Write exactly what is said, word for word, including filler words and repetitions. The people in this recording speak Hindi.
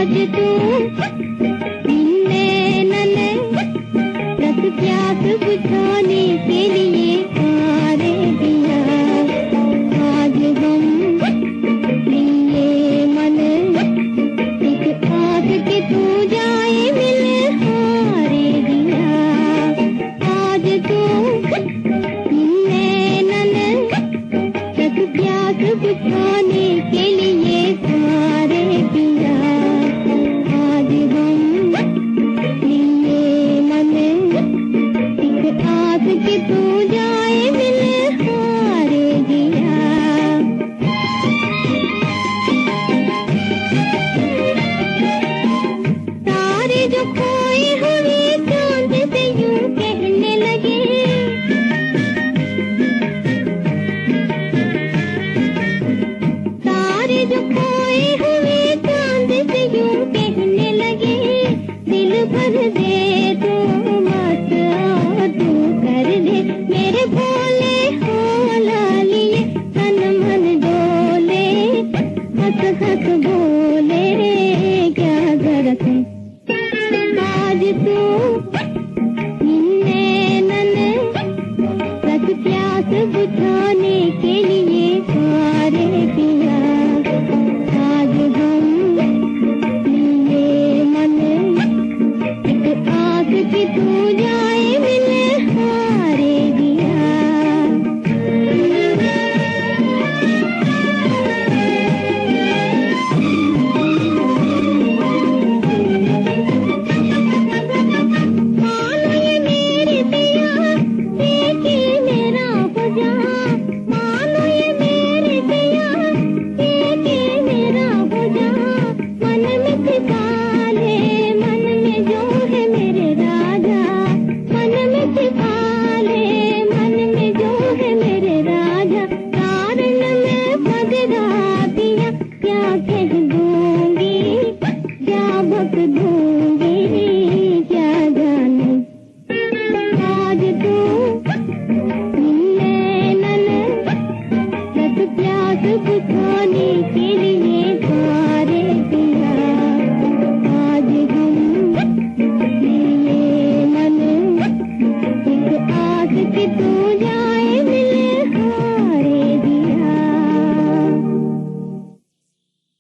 आज तू नैनन रस प्यास बुझाने के लिए हारे दिया। आज हम लिए मन एक आस के तू जाए मिले हारे दिया। आज तू नैनन रस प्यास बुझाने के लिए हारे दिया। आज हम लिए मन एक आस के तू जाए मिले हारे दिया। तारे जो खोए हुए चांद से यूं कहने लगे, तारे जो खोए हुए चांद से यूं कहने लगे, दिल भर दे तू मत आ तू कर दे मेरे भोले हो लालिए। तन मन डोले हंस हंस बोले क्या जरूरत है। आज तू नैनन रस प्यास बुझाने के लिए हारे दिया। आज हम लिए मन एक आस की तू जाए मिले हारे दिया। मानो ये मेरे दिया देखे मेरा हो जा, मानो ये मेरे दिया देखे मेरा हो जा। मन में छिपा ले मन में जो है मेरे राजा, मन में छिपा ले मन में जो है मेरे राजा। कारण में पगड़ा दिया क्या कह दूंगी, क्या बक दूंगी क्या जानू। आज तू नैनन रस प्यास बुझाने के लिए हारे दिया। आज हम